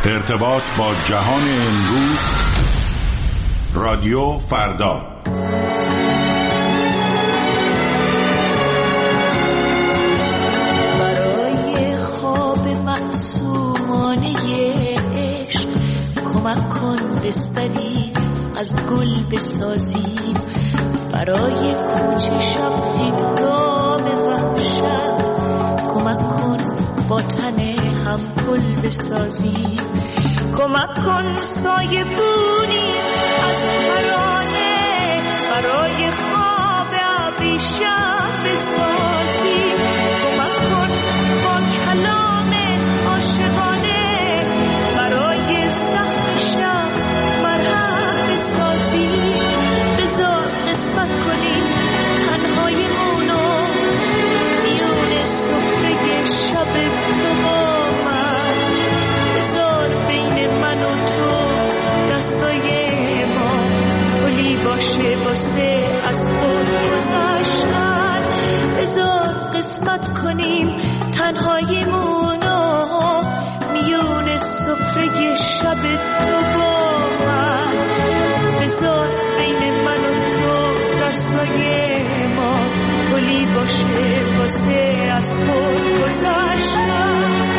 ارتباط با جهان امروز، رادیو فردا. برای خواب معصومانه عشق کمک کن بستری از گل بسازیم، برای کوچه شب هنگام وحشت کمک کن با تن هم گل بسازیم، کمک کن سایه بونی از ترانه برای خواب ابریشم بسازیم، کمک کن با کلام عاشقانه برای زخم شب مرهم بسازیم، بذار قسمت کنیم تنهاییمونو میون سفره شب تو با من، بذار بین من و تو دستای ما پلی باشه واسه از خود گذشتن، بذار قسمت کنیم تنهاییمونو میون سفره شب تو با من، بذار بین من و تو دستای ما پلی باشه واسه از خود گذشتن.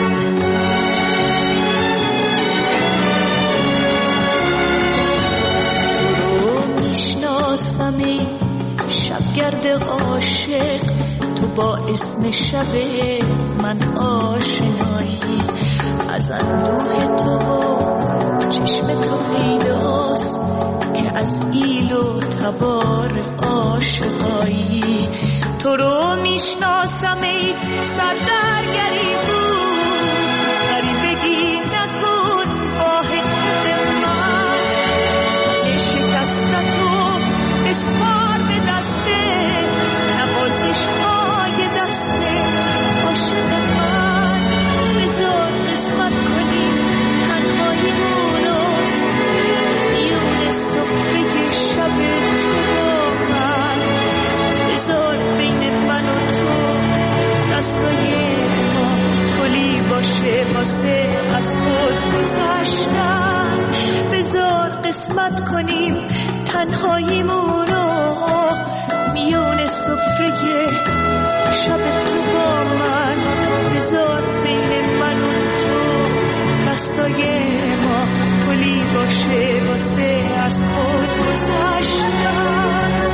میشناسمی شبگرد عاشق، تو با اسم شب من آشنایی، از اندوه تو با چشم تو پیداست که از ایل و تبار عاشقایی، تو رو میشناسم ای سردرگری بود، غریبگی نکن آه خود من، تن شکستتو بسپار به دسته نوازش های دسته عاشق من، بذار قسمت کنیم تنهاییمونو میون سفره شب تو با من، بذار بین من و تو دستای ما پلی باشه واسه از خود گذشتن، بذار قسمت کنیم تنهاییمونو میون سفره شب تو با من، بذار بین من و تو دستای ما پلی باشه واسه از خود گذشتن.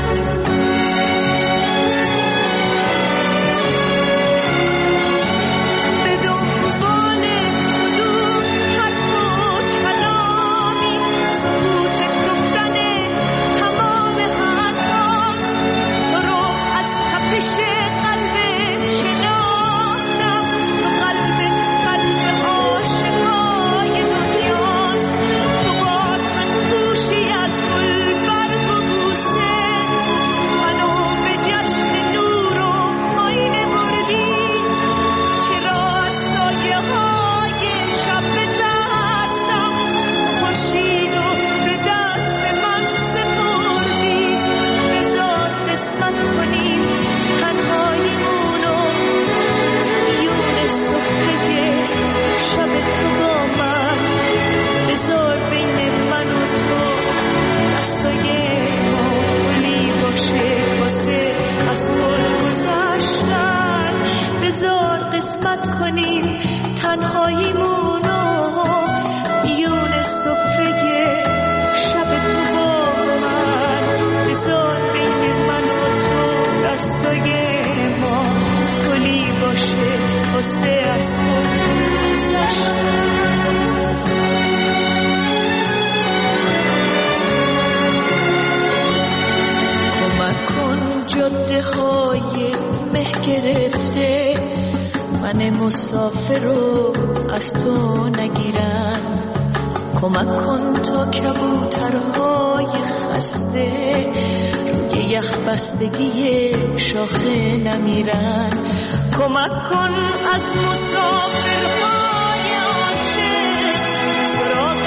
من مسافر رو از تو نگیرن، کمک کن تا کبوترهای خسته روی یخ بستگی شاخه نمیرن، کمک کن از مسافرهای عاشق سراغ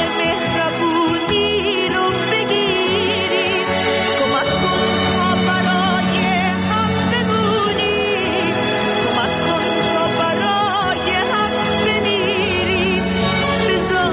مهربونی رو بگیری، کمک کن تا برای هم بمونی، کمک کن تا برای هم بمیری، بذار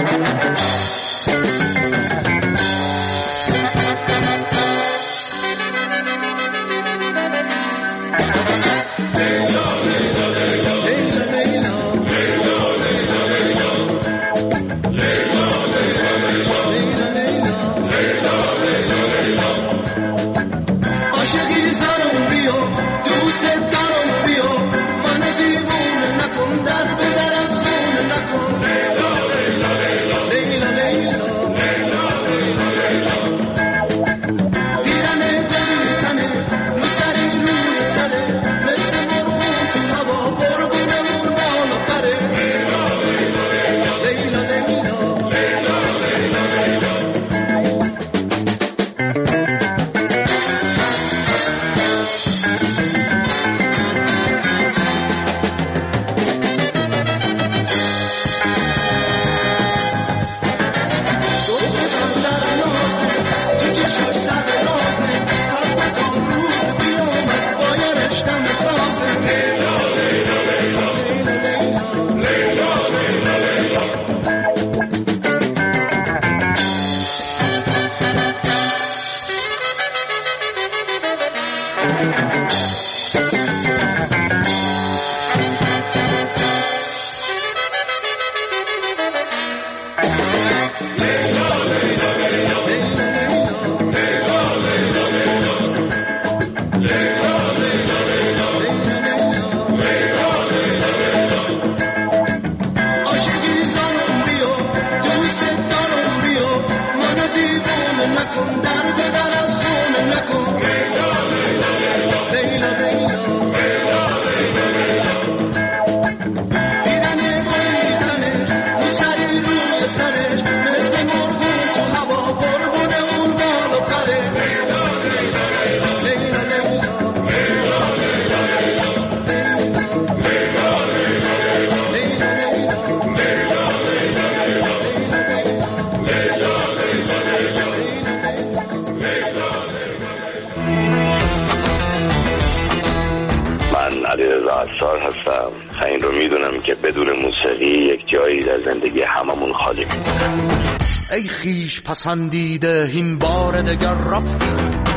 هستم. این رو میدونم که بدون موسیقی یک جایی در زندگی هممون خالی میمونه. ای خیش پسندیده این بار دگر رفتی،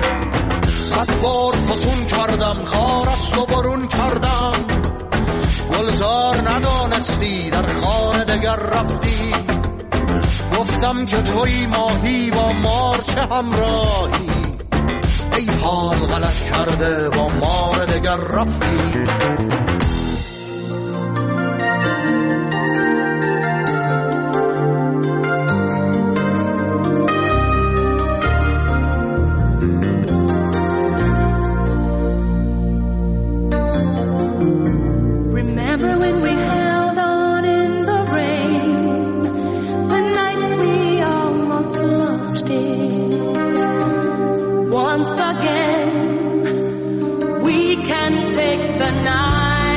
100 بار فسون کردم خار است و برون کردم، گلزار ندانستی در خار دگر رفتی، گفتم که توی ماهی با مار چه همراهی، ای حال غلط کرده با مار دگر رفتی. Once again, we can take the night.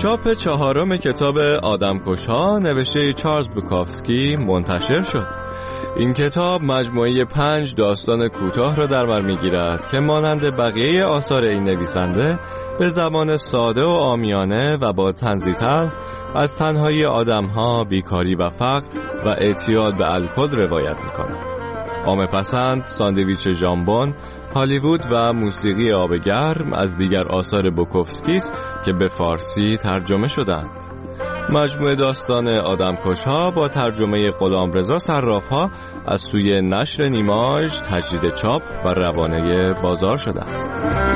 چاپ 4 کتاب آدمکش‌ها نوشته چارلز بوکافسکی منتشر شد. این کتاب مجموعه 5 داستان کوتاه را در بر می‌گیرد که مانند بقیه آثار این نویسنده به زبان ساده و عامیانه و با طنزی تلخ از تنهایی آدم‌ها، بیکاری و فقر و اعتیاد به الکل روایت می‌کند. عامه پسند، ساندویچ ژامبون، هالیوود و موسیقی آب گرم از دیگر آثار بوکافسکی است که به فارسی ترجمه شدند. مجموعه داستان آدمکش‌ها با ترجمه غلامرضا صراف‌ها از سوی نشر نیماژ تجدید چاپ و روانه بازار شده است.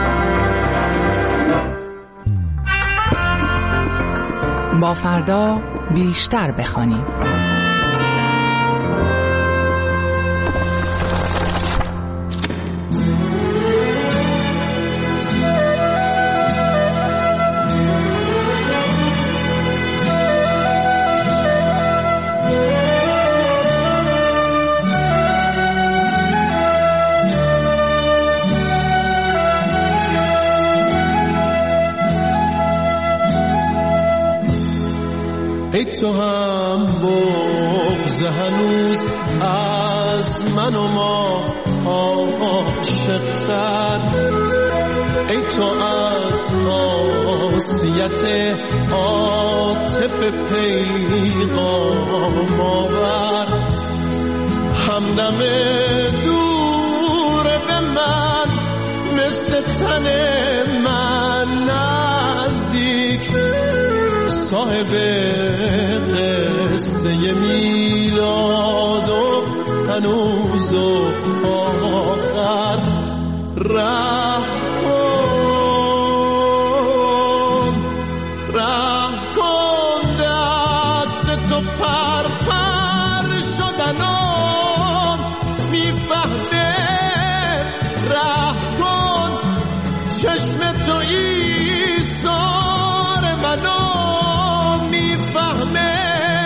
با فردا بیشتر بخوانیم. ای تو هم بغض هنوز از من و ما عاشق‌تر، ای تو از خاصیت عاطف پیغام آور، همدم دور به من مثل تن من نزدیک، صاحب قصه میلاد و هنوز و آخر، راه کن دست تو پر شدنم میفهمه، راه کن چشم تو ایثار منو میفهمه.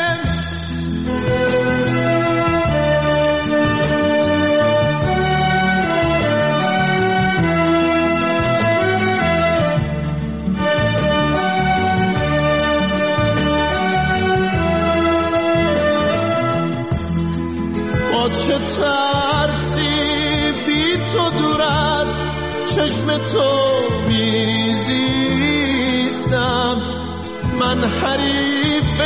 با چه ترسی بی تو دور از چشم تو میزیستم، من حریف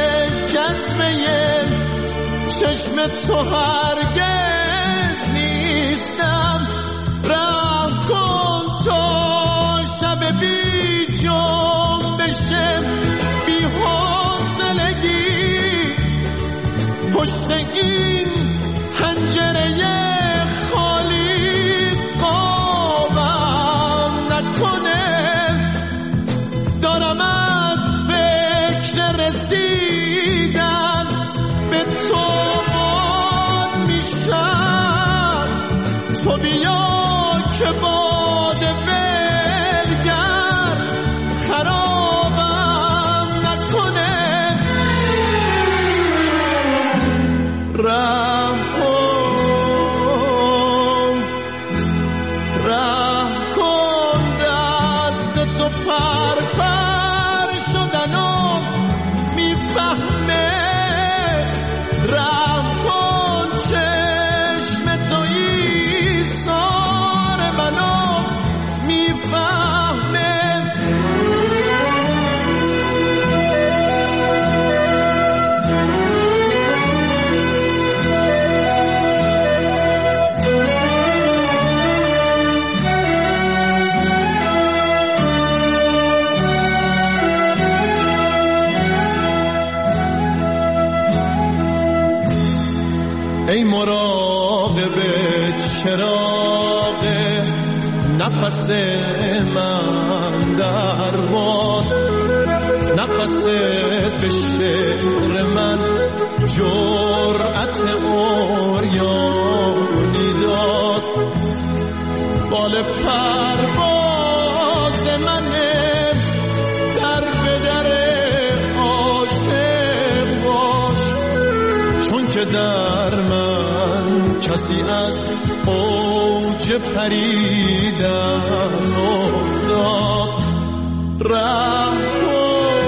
جذبه چشم تو هرگز نیستم، راه کن تا شب بی جنبش بی حوصلگی پشت این پنجره خالی قابم نکنه، دارم از فکر رسیدن به تو باد میشم، تو بیا که باد ولگر خرابم نکنه، راه کن دست تو پر شدنم میفهمه، راه کن چشم تو ایثار منو میفهمه. ای مراقب چراغ نفس من در باد، نفست به شعر من جرأت عریانی داد، بال پرواز منه در به در عاشق باش، چون که در من کسی از اوج پریدن افتاد، راه کن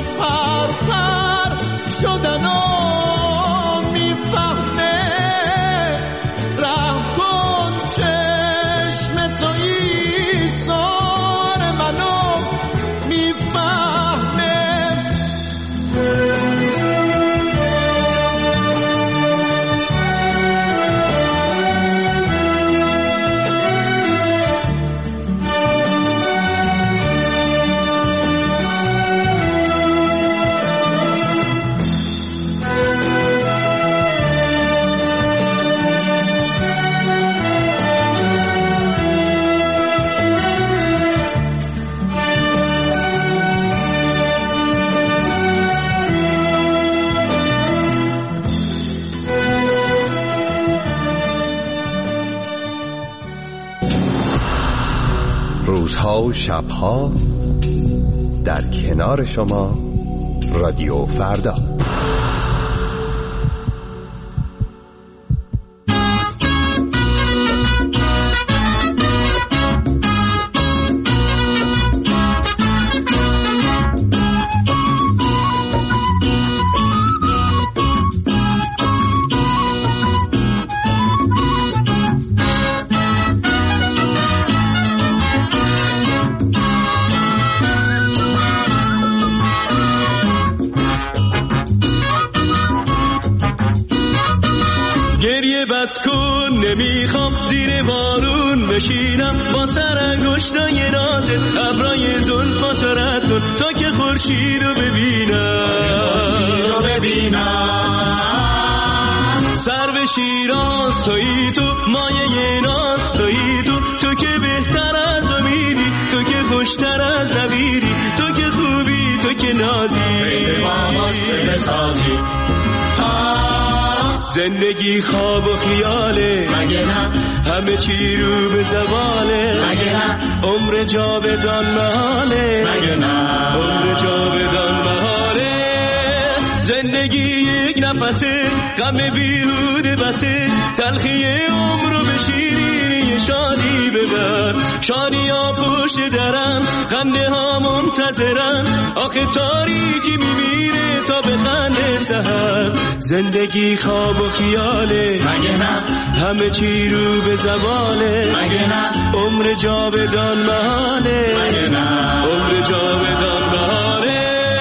فرتر شدن و میفهمه رحم کن چشم تو ایثار منو میفهمه روزها و شبها در کنار شما رادیو فردا. بس کن نمیخوام زیر بارون بشینم با سر انگشتای نازت ابرای زلفات رد کن تا که خورشید رو ببینم سر به شیراز تویی تو مایه ناز تویی تو که بهتر از امیدی تو که خوشتر از نویدی تو که خوبی تو که نازی زندگی خواب و خیاله مگه نه همه چی رو به زواله مگه نه عمر جاودان محاله مگه نه عمر جاودان محاله زندگی یک نفسه غم بیهوده بسه تلخی عمر رو به شیرینی شادی ببر شادی ها پشت درم خنده ها منتظرم آخه تاریکی میمیره تا به خنده سحر زندگی خواب و خیاله مگه نه همه چی رو به زواله مگه نه عمر جاودان محاله مگه نه عمر جاودان محاله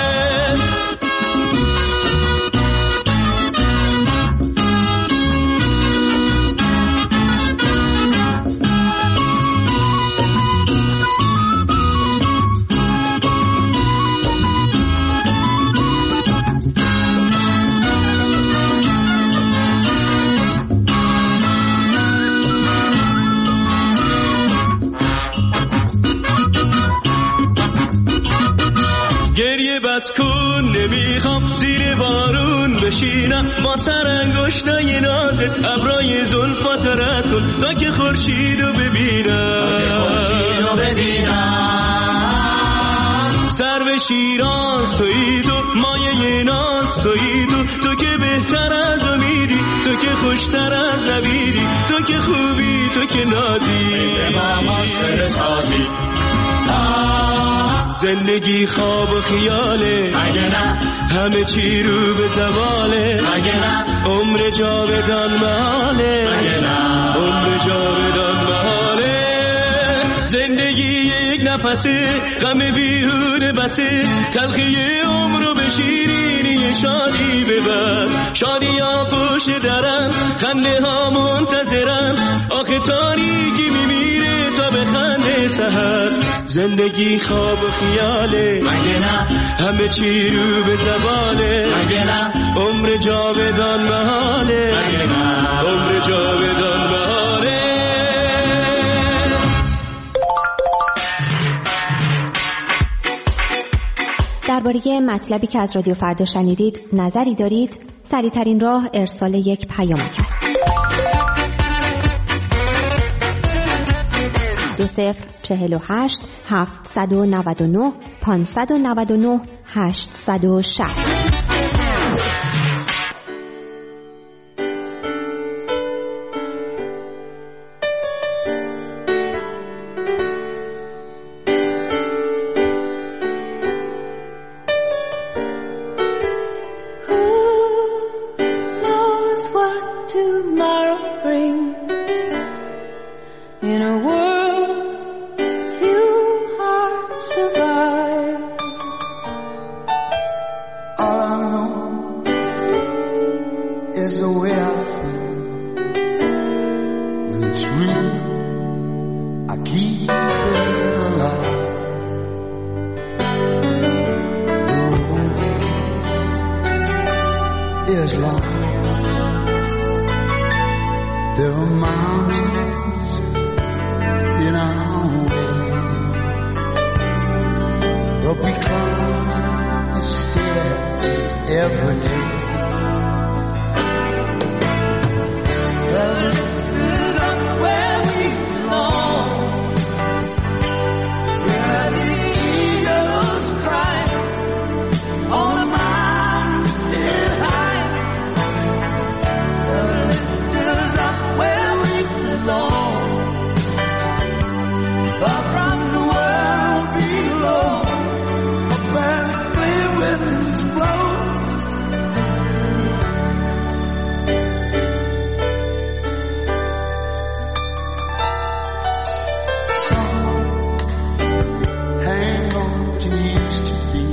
بس کن نمیخوام زیر بارون بشینم با سر انگشتای نازت ابرای زلفات رد کن تا که خورشید رو ببینم سر به شیراز تویی تو مایه ناز تویی تو که بهتر از امیدی تو که خوشتر از نویدی تو که خوبی تو که نازی زندگی خواب و خیاله مگه نه همه چی رو به زواله مگه نه عمر جاودان محاله مگه نه عمر جاودان محاله زندگی یک نفسه غم بیهوده بسه تلخی عمر رو به شیرینی شادی ببر شادی ها پشت درم خنده ها منتظرم آخه تاریکی میمیره تا به خنده سحر زندگی خواب و خیاله مگه نه همه چی رو به زواله مگه نه عمر جاودان محاله مگه نه عمر جاودان محاله درباره مطلبی که از رادیو فردا شنیدید نظری دارید؟ سریع‌ترین راه ارسال یک پیامک است. 2048 799 599 860. In a world few hearts survive. All I know is the way I feel. When it's real, I keep it alive. The road is long. There are mountains in our way, but we climb a stair every day. The lift is up where we belong, where the eagles cry on a mountain high. The lift is up where we belong, far from the world below, where the clear winds blow. Some hang on to used to be,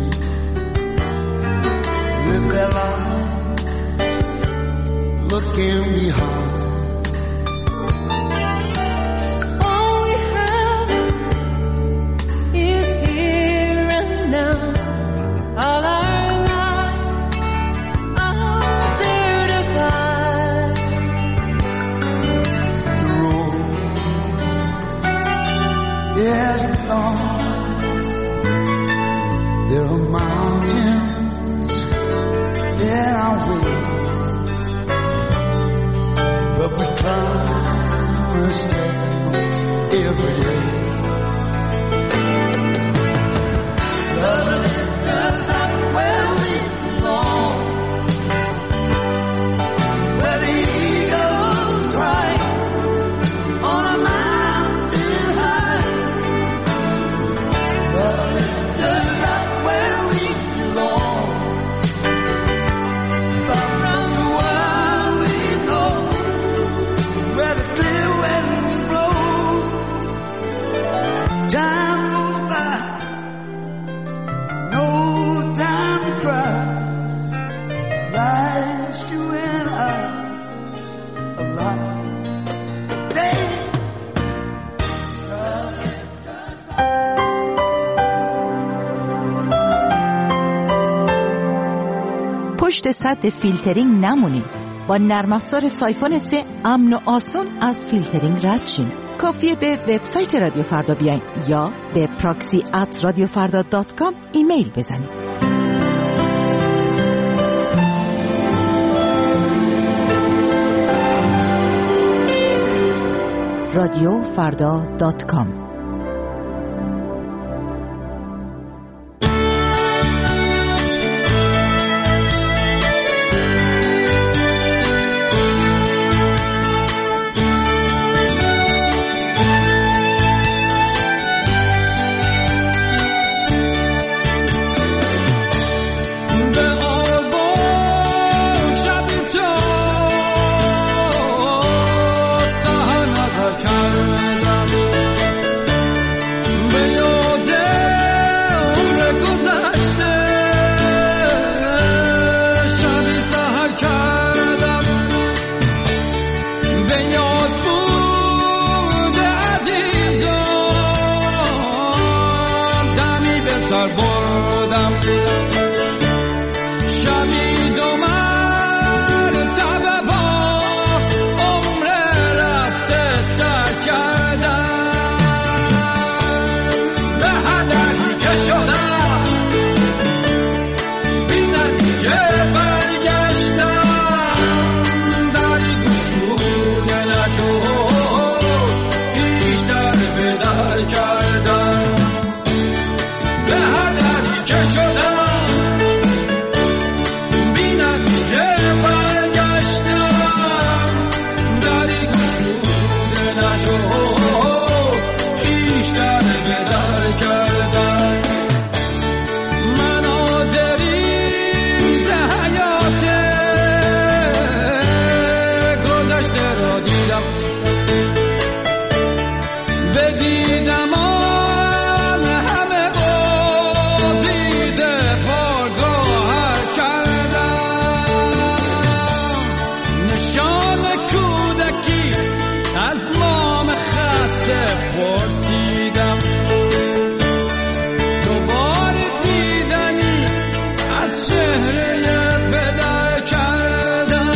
live their life looking behind. All we have is here and now. All our lives are there to guide. The road is long. There are mountains in our way, but we climb a stair every day. The lift us up where we belong, where the eagles cry on a mountain high. The lift us up where we belong, far from the world we know, where the clear winds blow. Time goes by, no time to cry. Life's you and I alive. Day. پشت سد فیلترینگ نمونین. با نرم افزار سایفون 3 امن و آسان از فیلترینگ رد شین. کافیه به وبسایت رادیو فردا بیاین یا به proxy@radiofarda.com ایمیل بزنید. radiofarda.com بدیدم آن همه بازیده پرگوهر کردم، نشان کودکی از مام خسته پرسیدم، دوباره دیدنی از چهره پدر کردم،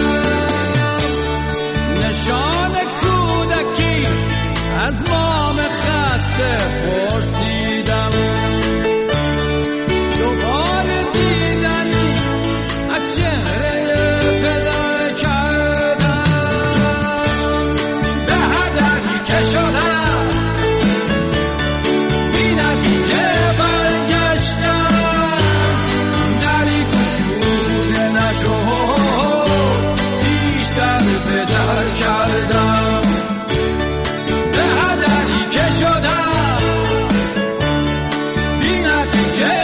نشان کودکی از مام خسته پرسیدم، دوباره دیدنی از چهره پدر کردم، به هدری که شدم بی نتیجه برگشتم، دری گشوده نشد بیشتر بدر کردم، به هدری که شدم بی نتیجه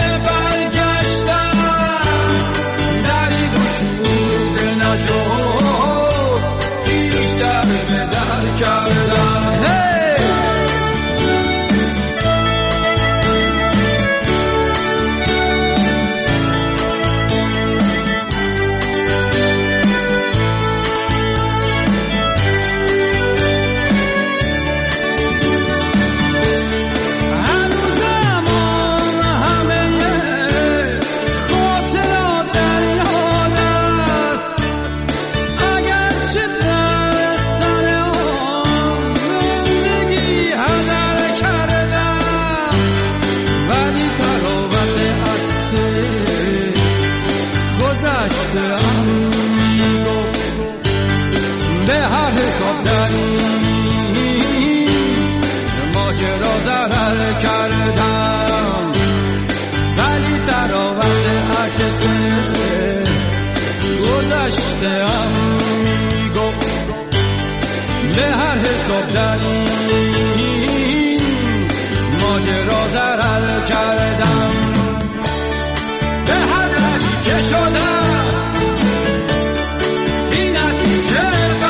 برگشتم، دری گشوده نشد بیشتر بدر کردم. هنوزم آن همه خاطرات در یاد است، اگرچه در سر آن زندگی هدر کردم، ولی تراوت عکس گذشته‌ام میگفت به هر حساب در این ماجرا ضرر کردم، ولی تراوت عکس گذشته‌ام میگفت به هر حساب در این ماجرا ضرر کردم، به هدری که شدم بی نتیجه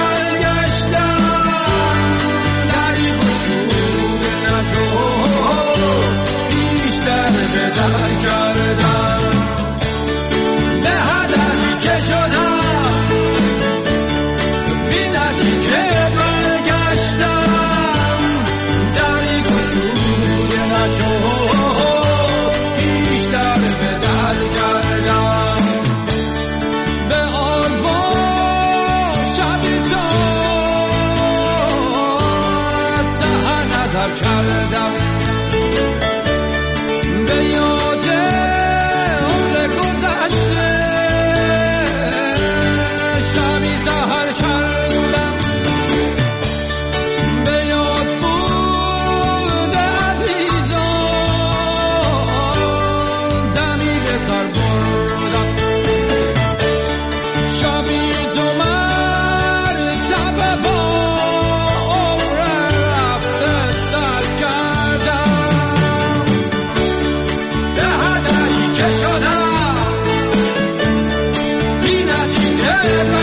برگشتم، دری گشوده نشد بیشتر بدر کردم، به هدری که شدم بی نتیجه برگشتم، دری گشوده نشد بیشتر بدر کردم، به آلبوم شبی تو سحر نظر کردم، به یاد عمر گذشته شبی سحر کردم، به یاد بود عزیزان دمی به سر بردم، شبی دو مرتبه با عمر رفته سر کردم، به هدری که شدم بی نتیجه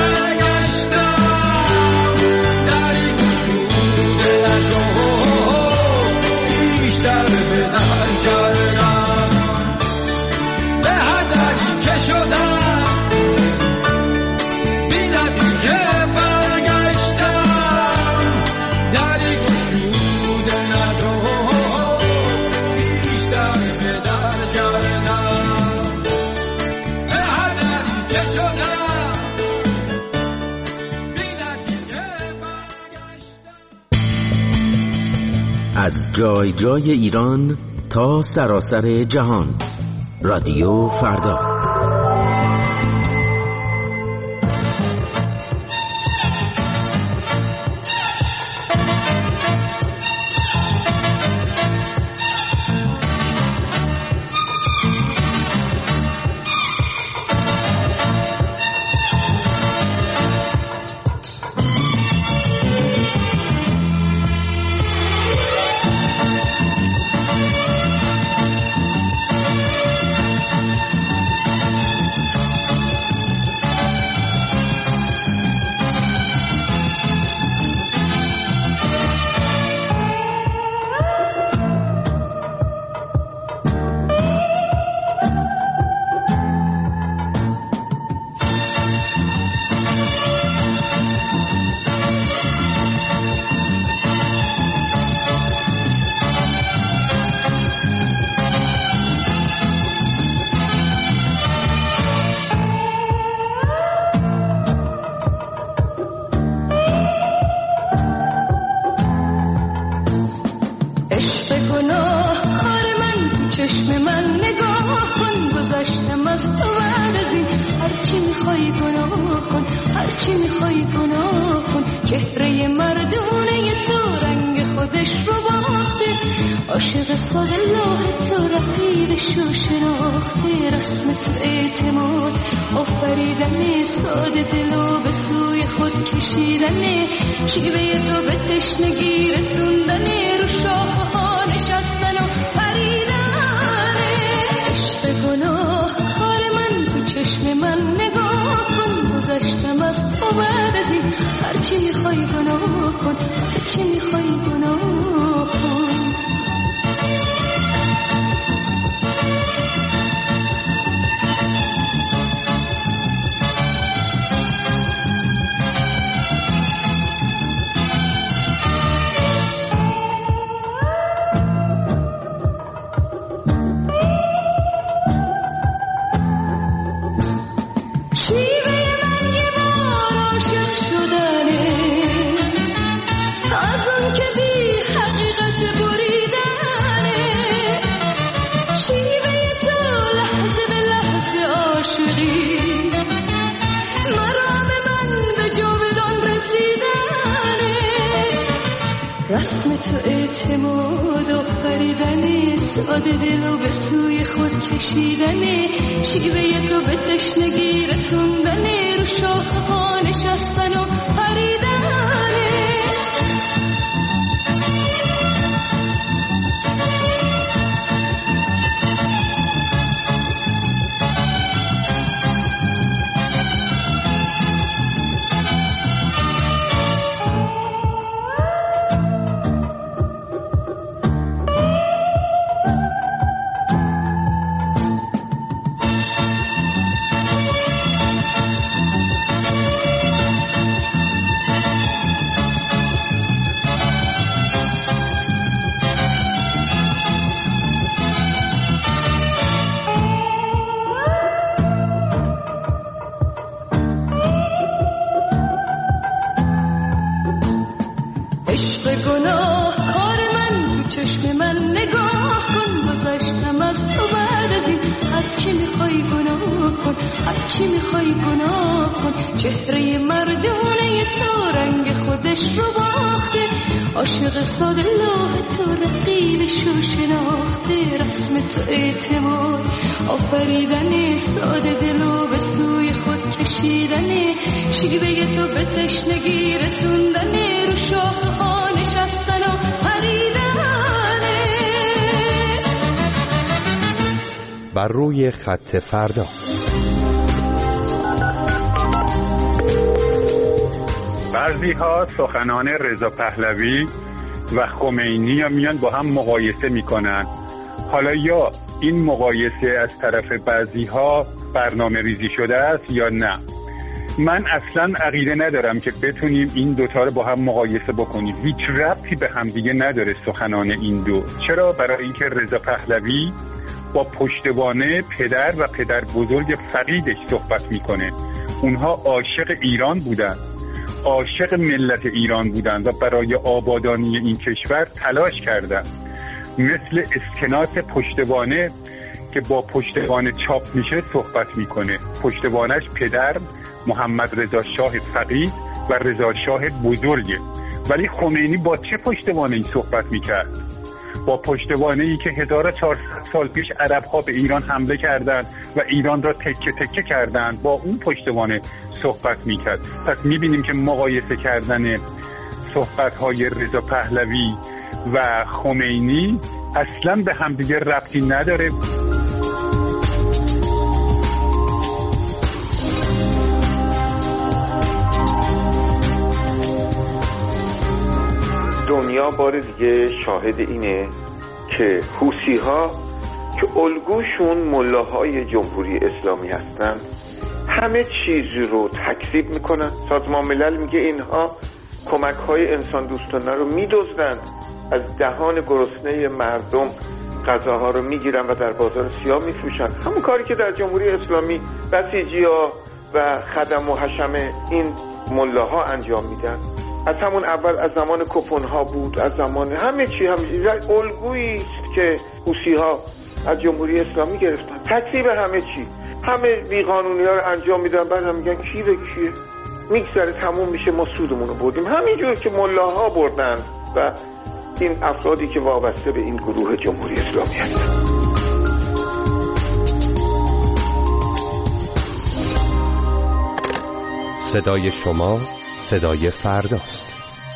برگشتم، دری گشوده نشد بیشتر بدر کردم، به هدری که شدم بی نتیجه برگشتم، دری گشوده نشد بیشتر بدر کردم، به هدری که شدم بی نتیجه برگشتم. از جای جای ایران تا سراسر جهان، رادیو فردا. چشم من نگاه کن، گذشتم از تو بعد از این. هرچی میخوای گناه کن، هرچی میخوای گناه کن. چهره مردونه تو رنگ خودش رو باخته، عاشق ساده لاه تو رقیبش رو شناخته. رسم تو اعتماد آفریدن، ساده دلو به سوی خود کشیدن. شیوه تو به تشنگی رسوندن، رو شاخه ها نشستن و پریدن. عشق گناه کار من، تو چشم من نگاه کن، گذشتم از تو بعد از این. هرچی میخوای گناه کن، هرچی میخوای گناه کن. رسم تو اعتماد آفریدن، ساده دلو به سوی خود کشیدن. شیوه تو به تشنگی رسوندن، رو شاخه ها نشستن و پریدن. چهره مردونه تو رنگ خودش رو باخته، عاشق ساده لاه تو رقیبش رو شناخته. رسم تو اعتماد آفریدن، ساده دلو به سوی خود کشیدن. شیوه تو به تشنگی رسوندن، رو شاخه ها نشستن و پریدن. بر روی خط فردا. بعضی ها سخنان رضا پهلوی و خمینی میان با هم مقایسه میکنن. حالا یا این مقایسه از طرف بعضی ها برنامه ریزی شده است یا نه. من اصلا عقیده ندارم که بتونیم این دوتا رو با هم مقایسه بکنیم. هیچ ربطی به هم دیگه نداره سخنان این دو. چرا؟ برای اینکه رضا پهلوی با پشتوانه پدر و پدر بزرگ فقیدش صحبت میکنه. اونها عاشق ایران بودن، عاشق ملت ایران بودن و برای آبادانی این کشور تلاش کردن. مثل اسکناس پشتوانه که با پشتوانه چاپ میشه صحبت میکنه. پشتوانش پدر محمد رضا شاه فقید و رضا شاه بزرگه. ولی خمینی با چه پشتوانه‌ای صحبت میکرد؟ با پشتوانه‌ای که 1400 سال پیش عرب‌ها به ایران حمله کردند و ایران را تکه تکه کردند، با اون پشتوانه صحبت میکرد. پس میبینیم که مقایسه کردن صحبت‌های رضا پهلوی و خمینی اصلا به همدیگه ربطی نداره. دنیا بار دیگه شاهد اینه که حوثی‌ها که الگوشون ملاهای جمهوری اسلامی هستن همه چیز رو تکذیب میکنن. سازمان ملل میگه اینها کمک‌های انسان دوستانه رو میدزدن، از دهان گرسنه مردم غذاها رو میگیرن و در بازار سیاه میفروشن. همون کاری که در جمهوری اسلامی بسیجی‌ها و خدم و حشم این ملاها انجام میدن. از همون اول، از زمان کپون‌ها بود، از زمان همه چی الگویی است که حوثی‌ها از جمهوری اسلامی گرفتن، تکذیب همه چی، همه بیقانونی‌ها رو انجام میدن، بعد هم میگن کی به کیه، میگذره تموم میشه، ما سودمون رو بردیم. همینجور که ملاها بردن و این افرادی که وابسته به این گروه جمهوری اسلامی هستن. صدای شما صدای فرداست.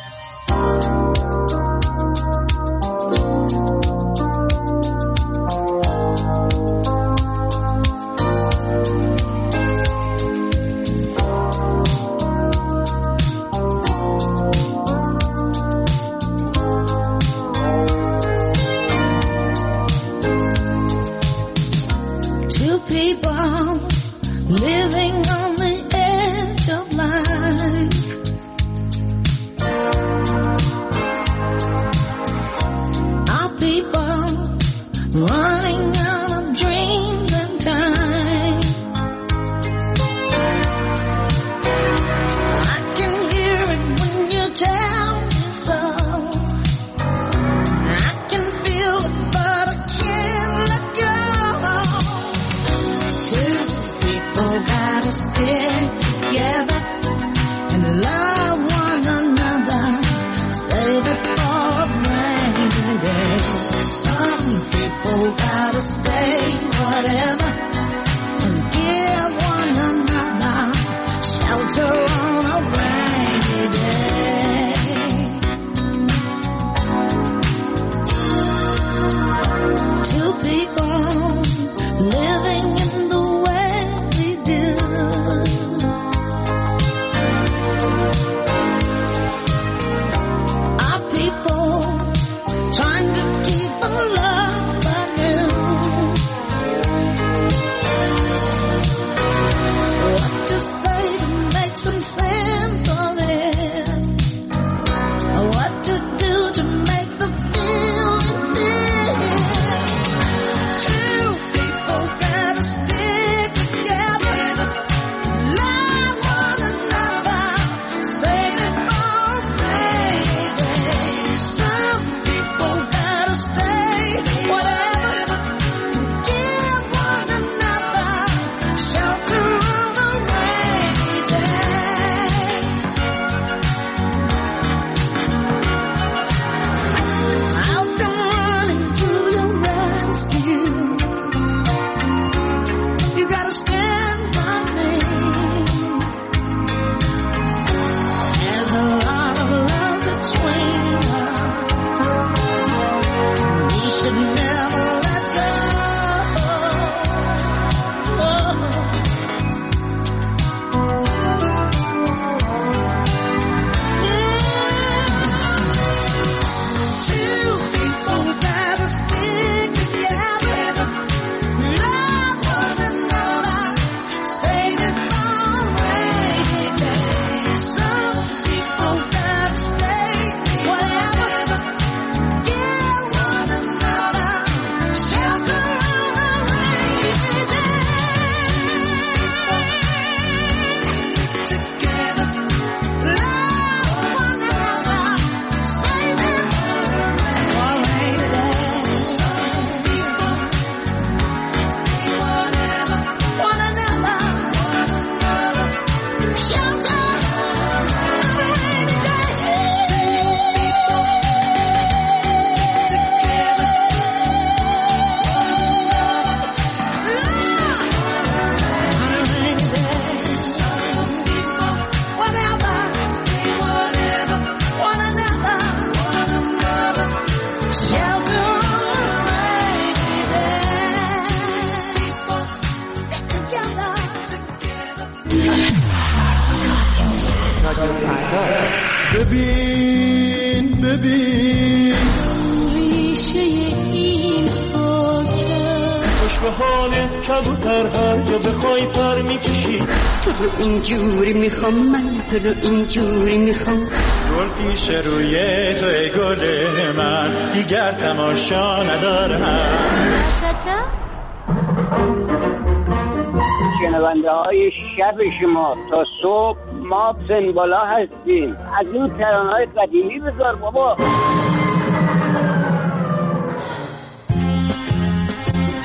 ببین ریشه این خاکه خوش به حالت کبوتر هر جا بخوای پر میکشی تو رو اینجوری میخوام من تو رو اینجوری میخوام گل پیش روی تو ای گل من دیگر تماشا ندارم شنونده های شب شما تا صبح ما سنبالا هستیم از این ترانه‌های قدیمی بذار بابا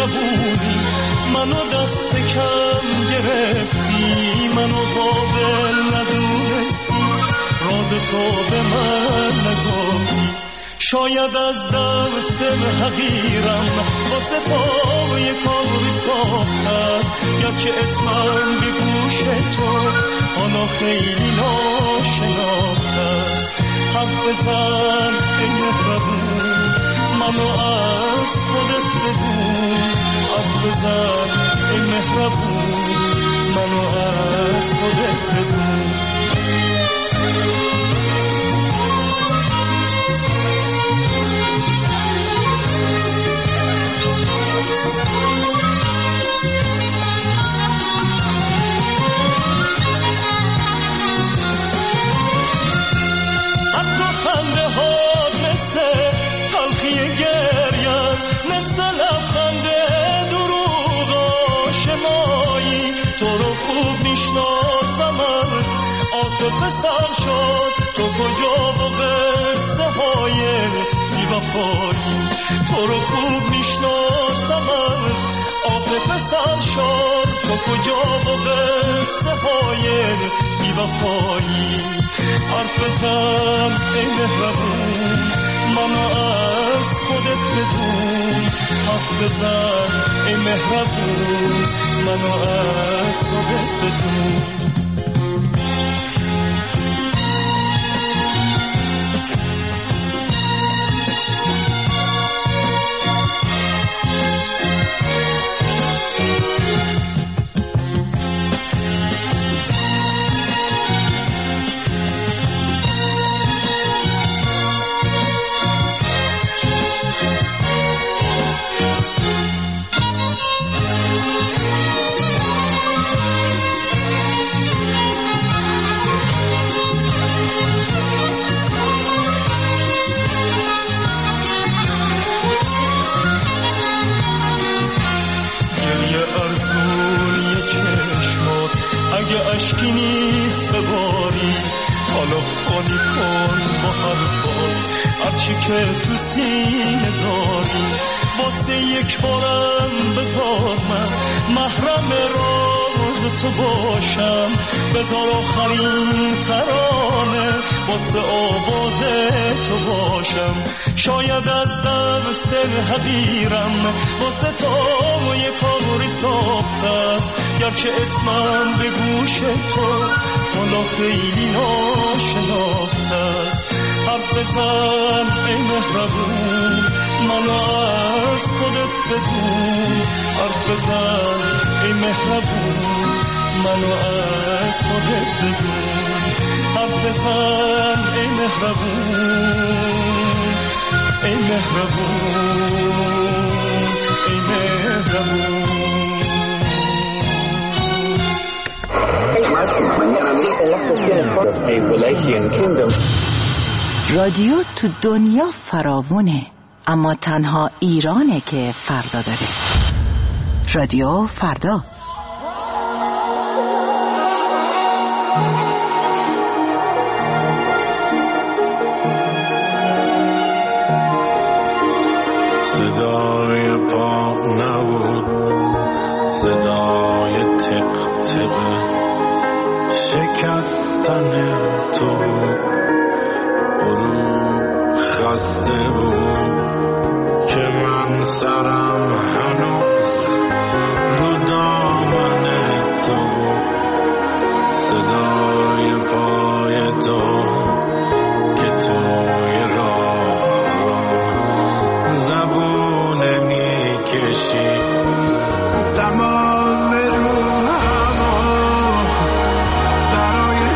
مهربونی، منو دست کم گرفتی، منو قابل ندونستی، راز تو به من نگفتی. شاید از دست حقیرم واسه تو یک کاری ساخته است، گرچه اسمم به گوش تو حالا خیلی ناشناخته است. حرف بزن ای مهربون، منو از خودت بدون. حرف بزن ای مهربون، منو از خودت بدون. عاطفه سر شد تو کجا با قصه های بی‌وفایی، تو رو خوب میشناسم از عاطفه سر شد تو کجا با قصه های بی‌وفایی. حرف بزن ای مهربون، منو از خودت بدون. حرف بزن ای مهربون، منو از خودت بدون. اشکی نیست بباری، حالا خالی کن با حرفات هرچی که تو سینه داری. واسه یک بارم بذار من محرم راز تو باشم، بذار آخرین ترانه واسه آواز تو باشم. شاید از دست حقیرم واسه تو یه کاری ساخته است، گرچه اسمم به گوش تو حالا خیلی ناشناخته است. حرف بزن ای مهربون، منو از خودت بدون. حرف بزن ای مهربون، منو از خودت بدون. حرف بزن ای مهربون، ای مهربون، ای مهربون. رادیو تو دنیا فراوونه، اما تنها ایرانه که فردا داره. رادیو فردا. صدای پا نبود، صدای تق تق شکستن تو بود. غروب خسته بود که من سرم هنوز رو دامن تو بود. صدای پای تو که توی راه زبونه میکشی، تمام روحمو برای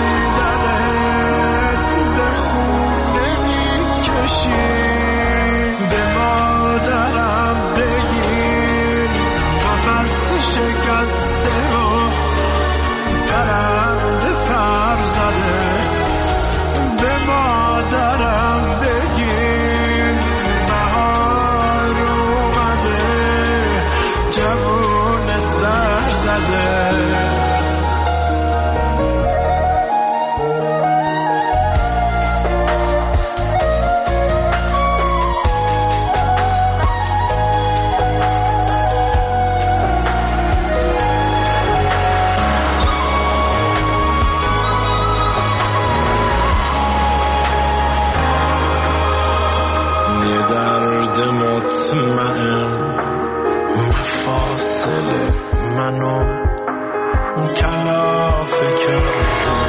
دیدنت به خونه میکشی. به مادرم بگیر قفس شکسته رو پرنده پر زده. به مادرم بگیر بهار اومده، جوون زر زده. دل منو کلافه کرده،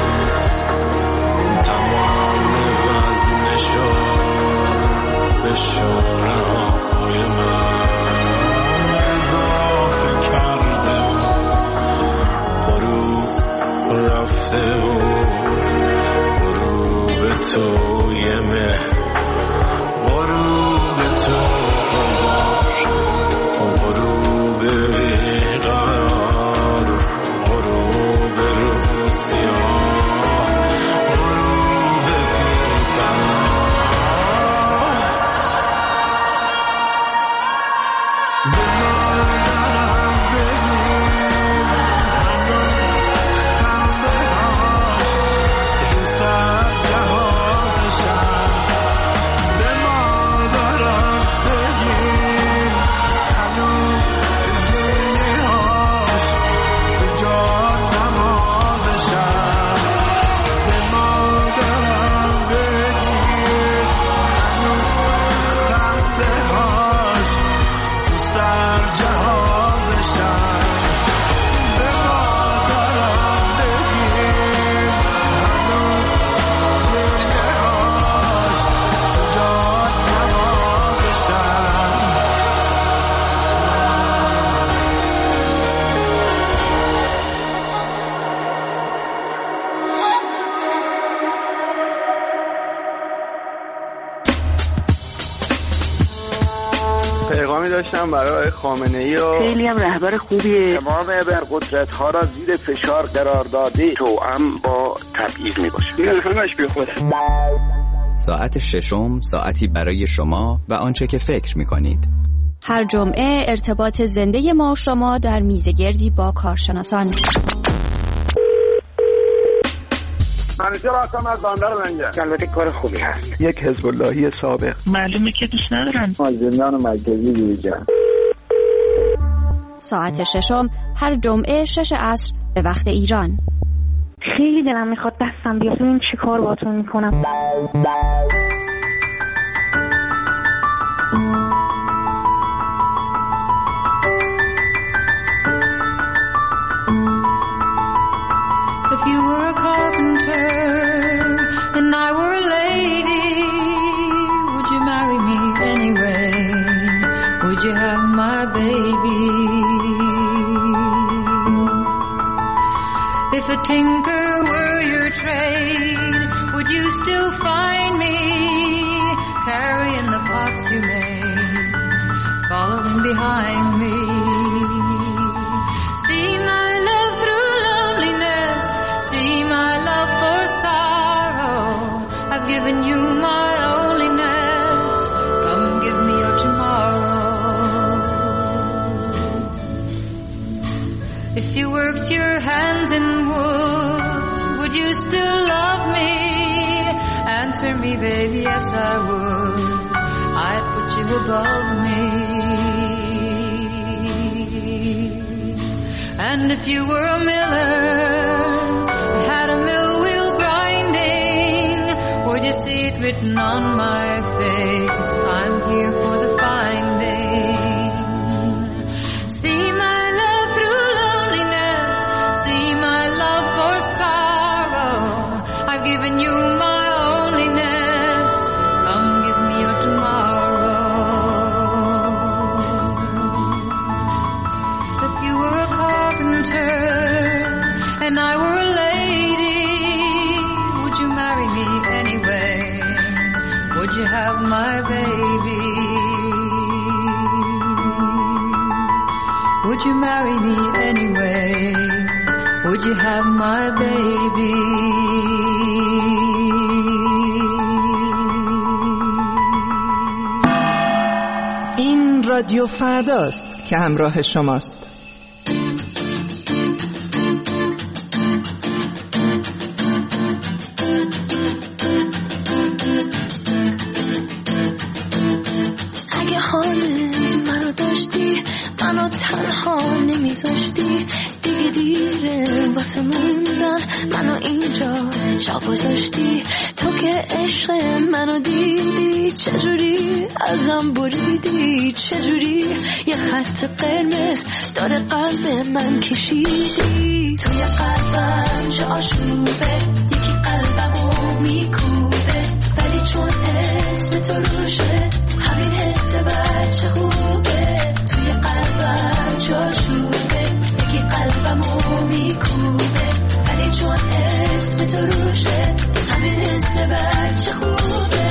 تمام وزنشو به شورای من اضافه کرده. غروب رفته بود، غروب توی مه، غروب تو غروب بیقرار، غروب روسیا، غروب بیقرار. پیغامی داشتم برای خامنه‌ای و خیلی هم رهبر خوبیه. تمام ابرقدرت‌ها را زیر فشار قرار داده، توأم با تبعیض میباشه. این همش بیخوده. ساعت ششم، ساعتی برای شما و آنچه که فکر می‌کنید. هر جمعه ارتباط زنده ما شما در میزگردی با کارشناسان. منیجر هستم از بندر لنگر. البته کار خوبی هست. یک حزب اللهی سابق. معلومه که دوست ندارن. زندان مرکزی دیجا. ساعت ششم هر جمعه 6 عصر به وقت ایران. خیلی دلم میخواد دستم بیاد ببین چی کار باهاتون میکنم. If you were a carpenter and I were a lady, would you marry me anyway? Would you have my baby? If a tinker were your trade, would you still find me carrying the pots you made, following behind me? See my love through loveliness, see my love for sorrow. I've given you my holiness, come give me your tomorrow. If you worked your hands in would you still love me? Answer me, baby, yes I would. I'd put you above me. And if you were a miller, had a mill wheel grinding, would you see it written on my face? I'm here for the finding. See my love through loneliness, see my love for sorrow. I've given you my holiness, come give me your tomorrow. If you were a carpenter and I were a lady, would you marry me anyway? Would you have my baby? Would you marry me anyway? Would you have my baby? این رادیو فرداست که همراه شماست. اگه حال منو داشتی، منو تنها نمیذاشتی، دیگه دیره واسه موندن منو اینجا جا گذاشتی تو که عشق منو دیدی چجوری ازم بریدی چجوری یه خط قرمز داره قلب من کشیدی توی قلبم چه آشوبه یکی قلبمو میکوبه ولی چون اسم تو روشه همین حس بچه خوبه توی قلبم چه آشوبه یکی قلبمو میکوبه ولی چون اسم تو روشه همین حس بچه خوبه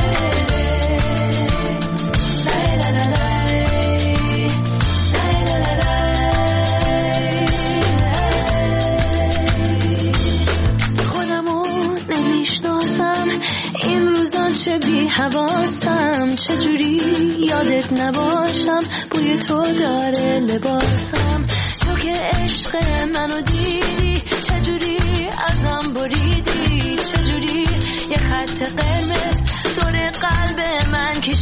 این روزان چه بی حواسم چجوری یادت نباشم بوی تو داره لباسم تو که عشق منو دیدی چجوری ازم بریدی چجوری یه خط قرمز دور قلب من کشیدی